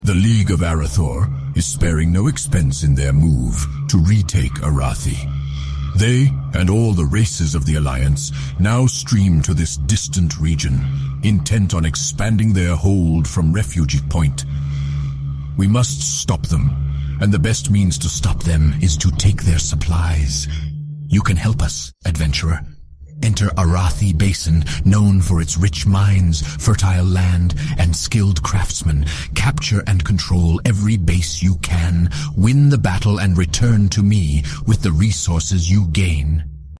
The League of Arathor is sparing no expense in their move to retake Arathi. They, and all the races of the Alliance, now stream to this distant region, intent on expanding their hold from Refugee Point. We must stop them, and the best means to stop them is to take their supplies. You can help us, adventurer. Enter Arathi Basin, known for its rich mines, fertile land, and skilled craftsmen. Capture and control every base you can, win the battle and return to me with the resources you gain.